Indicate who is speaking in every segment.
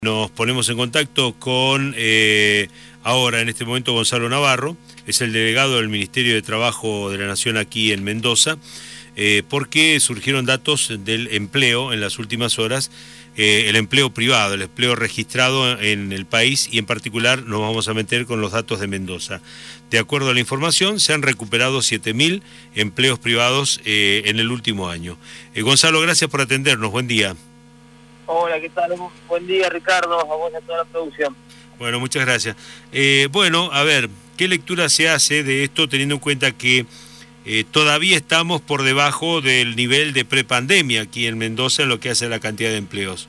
Speaker 1: Nos ponemos en contacto con, ahora en este momento, Gonzalo Navarro, es el delegado del Ministerio de Trabajo de la Nación aquí en Mendoza, porque surgieron datos del empleo en las últimas horas, el empleo privado, el empleo registrado en el país, y en particular nos vamos a meter con los datos de Mendoza. De acuerdo a la información, se han recuperado 7.000 empleos privados en el último año. Gonzalo, gracias por atendernos, buen día.
Speaker 2: Hola, ¿qué tal? Buen día, Ricardo, a vos y a toda la producción.
Speaker 1: Bueno, muchas gracias. Bueno, a ver, ¿qué lectura se hace de esto teniendo en cuenta que todavía estamos por debajo del nivel de prepandemia aquí en Mendoza en lo que hace a la cantidad de empleos?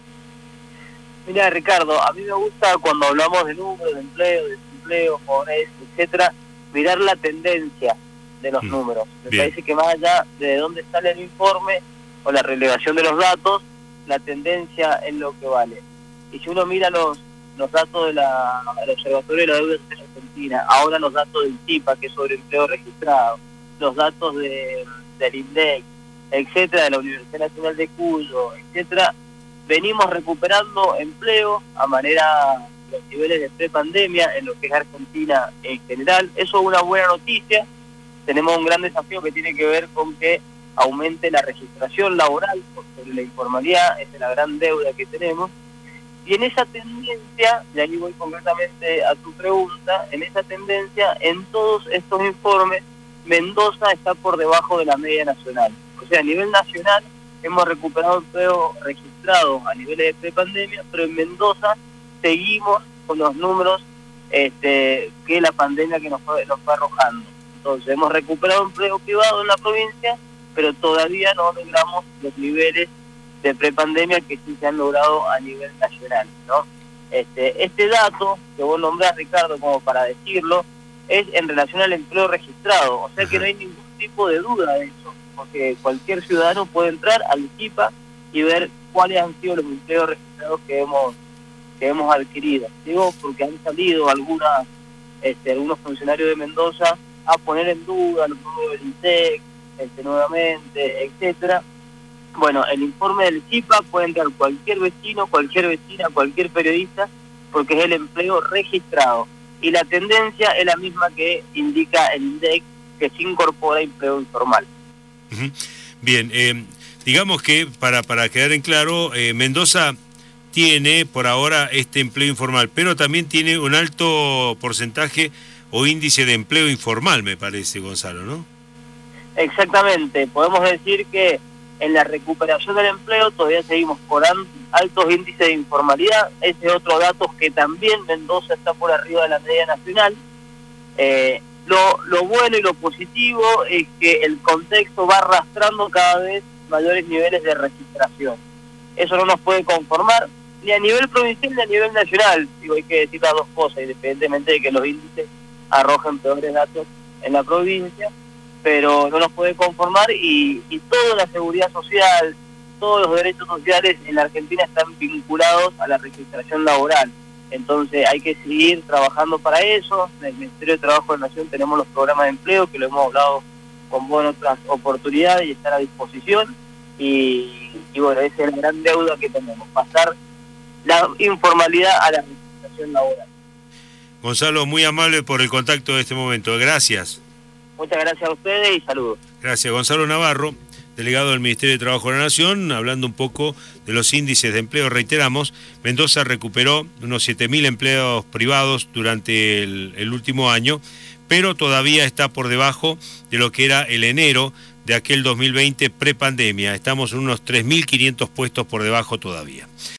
Speaker 2: Mira, Ricardo, a mí me gusta cuando hablamos de números, de empleo, de desempleo, jóvenes, etcétera, mirar la tendencia de los números. Me parece que más allá de dónde sale el informe o la relevación de los datos, la tendencia es lo que vale. Y si uno mira los datos del Observatorio de la Deuda Social Argentina, ahora los datos del CIPA, que es sobre empleo registrado, los datos del INDEC, etcétera, de la Universidad Nacional de Cuyo, etcétera, venimos recuperando empleo a manera de los niveles de prepandemia en lo que es Argentina en general. Eso es una buena noticia. Tenemos un gran desafío que tiene que ver con que aumente la registración laboral sobre la informalidad, esa es la gran deuda que tenemos. Y en esa tendencia, y ahí voy concretamente a tu pregunta, en esa tendencia, en todos estos informes, Mendoza está por debajo de la media nacional. O sea, a nivel nacional hemos recuperado empleo registrado a niveles de prepandemia, pero en Mendoza seguimos con los números que la pandemia que nos fue arrojando. Entonces, hemos recuperado empleo privado en la provincia, pero todavía no logramos los niveles de prepandemia que sí se han logrado a nivel nacional, ¿no? Este dato que vos nombrás, Ricardo, como para decirlo, es en relación al empleo registrado, o sea que no hay ningún tipo de duda de eso, porque cualquier ciudadano puede entrar al CIPA y ver cuáles han sido los empleos registrados que hemos adquirido. Digo, porque han salido algunos funcionarios de Mendoza a poner en duda los números del INDEC, nuevamente, etcétera. Bueno, el informe del CIPA puede entrar cualquier vecino, cualquier vecina, cualquier periodista, porque es el empleo registrado. Y la tendencia es la misma que indica el INDEC, que se incorpora empleo informal.
Speaker 1: Bien, digamos que para quedar en claro, Mendoza tiene por ahora este empleo informal, pero también tiene un alto porcentaje o índice de empleo informal, me parece, Gonzalo, ¿no?
Speaker 2: Exactamente, podemos decir que en la recuperación del empleo todavía seguimos con altos índices de informalidad. Ese es otro dato que también Mendoza está por arriba de la media nacional. Lo bueno y lo positivo es que el contexto va arrastrando cada vez mayores niveles de registración. Eso no nos puede conformar, ni a nivel provincial ni a nivel nacional. Digo, hay que decir las dos cosas, independientemente de que los índices arrojen peores datos en la provincia, pero no nos puede conformar y toda la seguridad social, todos los derechos sociales en la Argentina están vinculados a la registración laboral. Entonces hay que seguir trabajando para eso. En el Ministerio de Trabajo de la Nación tenemos los programas de empleo, que lo hemos hablado con vos en otras oportunidades y están a disposición. Y bueno, esa es la gran deuda que tenemos, pasar la informalidad a la registración laboral.
Speaker 1: Gonzalo, muy amable por el contacto de este momento. Gracias.
Speaker 2: Muchas gracias a ustedes y saludos.
Speaker 1: Gracias. Gonzalo Navarro, delegado del Ministerio de Trabajo de la Nación, hablando un poco de los índices de empleo. Reiteramos, Mendoza recuperó unos 7.000 empleos privados durante el último año, pero todavía está por debajo de lo que era el enero de aquel 2020 prepandemia. Estamos en unos 3.500 puestos por debajo todavía.